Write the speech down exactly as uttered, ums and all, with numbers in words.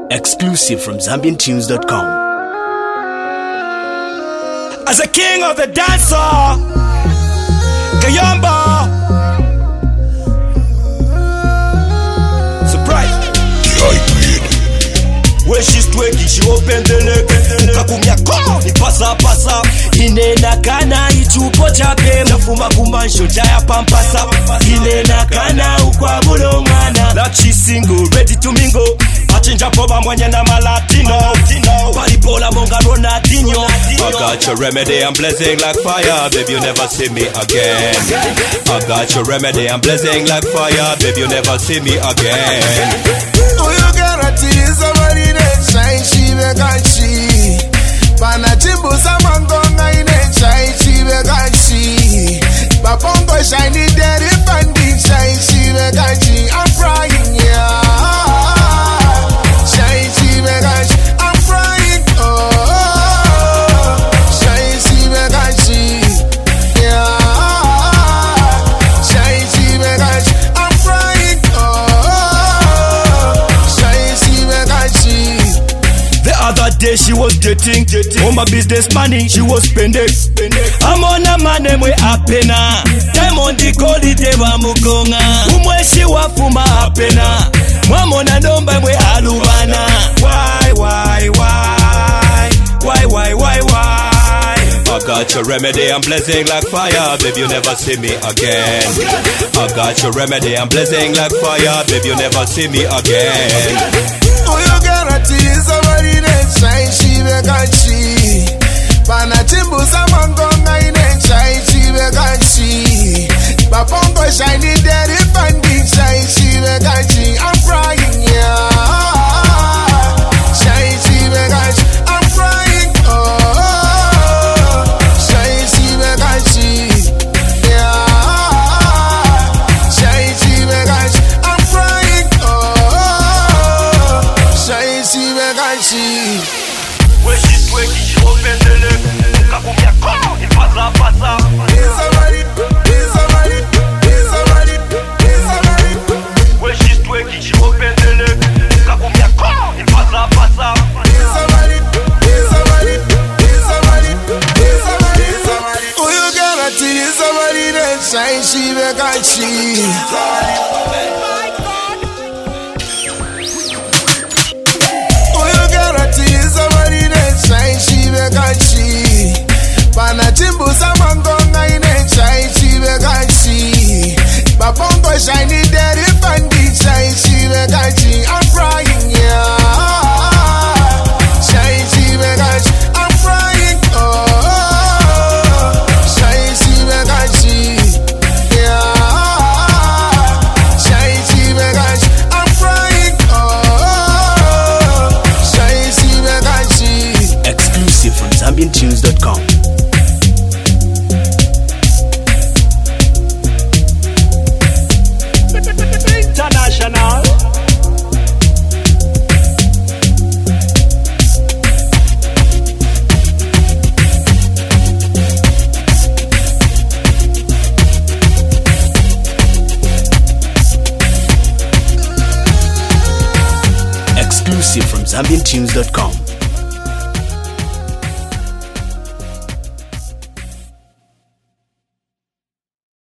Exclusive from Zambian Tunes dot com. As a king of the dancer, Kayamba. Surprise. When she's twerking, she open the leg. Ukakumya ko, ni pasa pasa. Inena kana ichupo chape. Nafuma kumansho jaya pampasa. Inena kana ukwa bulongana. That she's single, ready to mingle. Achinja poba mwanya na malatino. Paribola monga Ronaldinho. I got your remedy, I'm blazing like fire. Baby, you never see me again. I got your remedy, I'm blazing like fire. Baby, you never see me again. Oh, you guarantee somebody that shine, she be ganchi. Panachimbu samangonga ine shine, she be ganchi. Bapongo shiny daddy pandi shine, she be ganchi. I'm crying, yeah. Shine, she be ganchi. I'm crying, oh. Shine, she be ganchi. Yeah. Shine, she be ganchi. I'm crying, oh. The other day she was dating, dating. On my business money she was spending, spending. I'm on a man and we apena. Time on the call it eva mukonga. Umwe she wafuma apena. Mwamona nomba mwe alubana. Why, why, why? Why, why, why, why? I got your remedy, I'm blazing like fire. Baby, you never see me again. I got your remedy, I'm blazing like fire. Baby, you never see me again. Oh, you guarantee somebody that shine, she be ganchi. Panachimbu samangonga ine shine, she be ganchi. Bapongo shiny daddy pandi shine, she be ganchi. I'm crying, yeah. Shine, she be ganchi. I'm crying, oh. Shine, she be ganchi. Yeah. Shine, she be ganchi. I'm crying, oh. Shine, she be ganchi. When she's twerking, she open the leg. Ukakumya ko, ni pasa pasa. Is somebody, is somebody, is somebody, is somebody. When she's twerking, she open the leg. Ukakumya ko, ni pasa pasa. Is somebody, is somebody, is somebody, is somebody, is somebody. Oh, you guarantee is somebody that shine, she be ganchi. Oh, you guarantee is somebody that shine, she be ganchi. Panachimbu samangonga ine shine, she be ganchi. Bapongo shiny daddy pandi shine, she be ganchi. I'm crying, yeah. Shine, she be ganchi. I'm crying, oh. Shine, she be ganchi. Yeah. Shine, she be ganchi. I'm crying, oh. Shine, she be ganchi. Exclusive from Zambian Tunes dot com. International. Exclusive from Zambian Tunes dot com.